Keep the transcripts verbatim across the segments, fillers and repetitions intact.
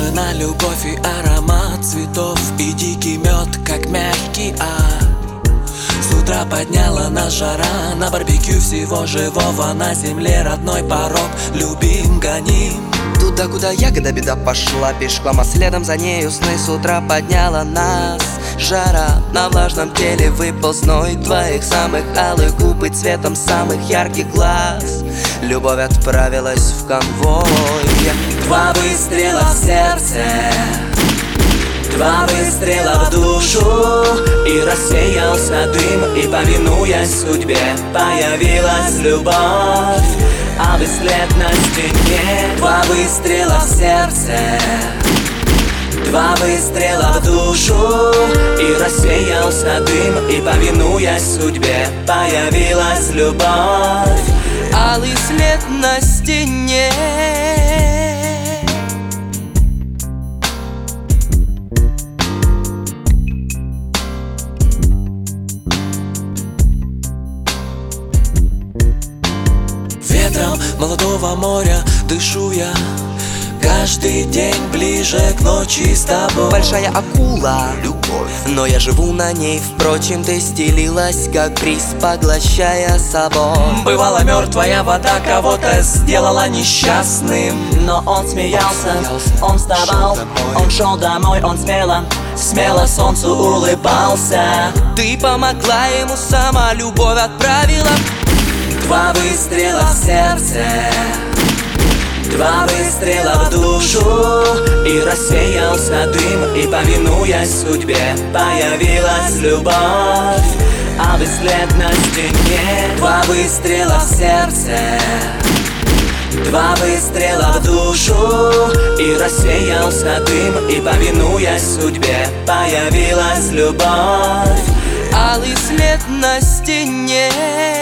Заряжена любовь и аромат цветов, и дикий мед, как мягкий ад. С утра подняла нас жара, на барбекю всего живого, на земле родной порог, любим, гоним. Туда, куда ягода беда пошла пешком, а следом за нею сны. С утра подняла нас жара, на влажном теле выпал зной твоих самых алых губ и цветом самых ярких глаз. Любовь отправилась в конвой. Два выстрела в сердце, два выстрела в душу, и рассеялся дым, и, повинуясь судьбе, появилась любовь. А след на стене. Два выстрела в сердце, два выстрела в душу, и рассеялся дым, и, повинуясь судьбе, появилась любовь. Алый след на стене. Ветром молодого моря дышу я, каждый день ближе к ночи с тобой. Большая акула, любовь, но я живу на ней. Впрочем, ты стелилась, как бриз, поглощая собой. Бывала мертвая вода, кого-то сделала несчастным, но он смеялся, он вставал, он шел домой, он смело, смело солнцу улыбался. Ты помогла ему, сама любовь отправила. Два выстрела в сердце, два выстрела в душу, и рассеялся дым, и, повинуясь судьбе, появилась любовь. А след на стене. Два выстрела в сердце, два выстрела в душу, и рассеялся дым, и, повинуясь судьбе, появилась любовь. Алый след на стене.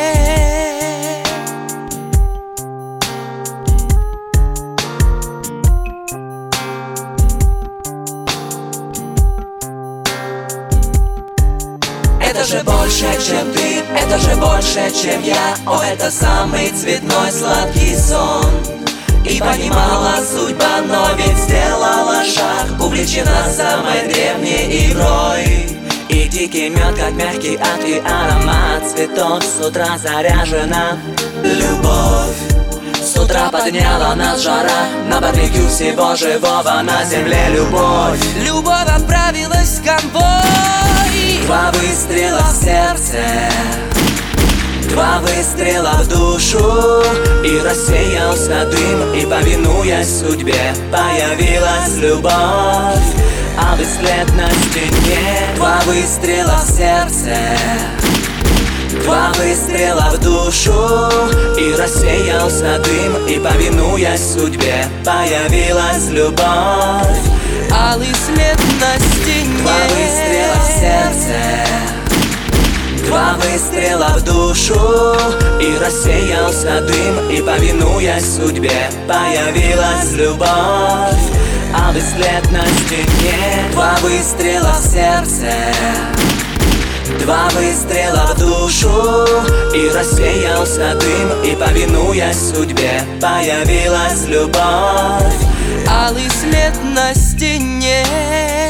Это же больше, чем ты, это же больше, чем я. О, это самый цветной сладкий сон. И понимала судьба, но ведь сделала шаг, увлечена самой древней игрой. И дикий мед, как мягкий ад, и аромат цветов. С утра заряжена любовь. С утра подняла нас жара, на барбекю всего живого, на земле любовь. Любовь отправилась в конвой. Два выстрела в сердце, два выстрела в душу, и рассеялся дым, и, повинуясь судьбе, появилась любовь. А след на стене. Два выстрела в сердце, два выстрела в душу, и рассеялся дым, и, повинуясь судьбе, появилась любовь. Алый след на стене. Два выстрела в сердце, два выстрела в душу, и рассеялся дым, и, повинуясь судьбе, появилась любовь. А след на стене. Два выстрела в сердце, два выстрела в душу, и рассеялся дым, и, повинуясь судьбе, появилась любовь. Алый след на стене.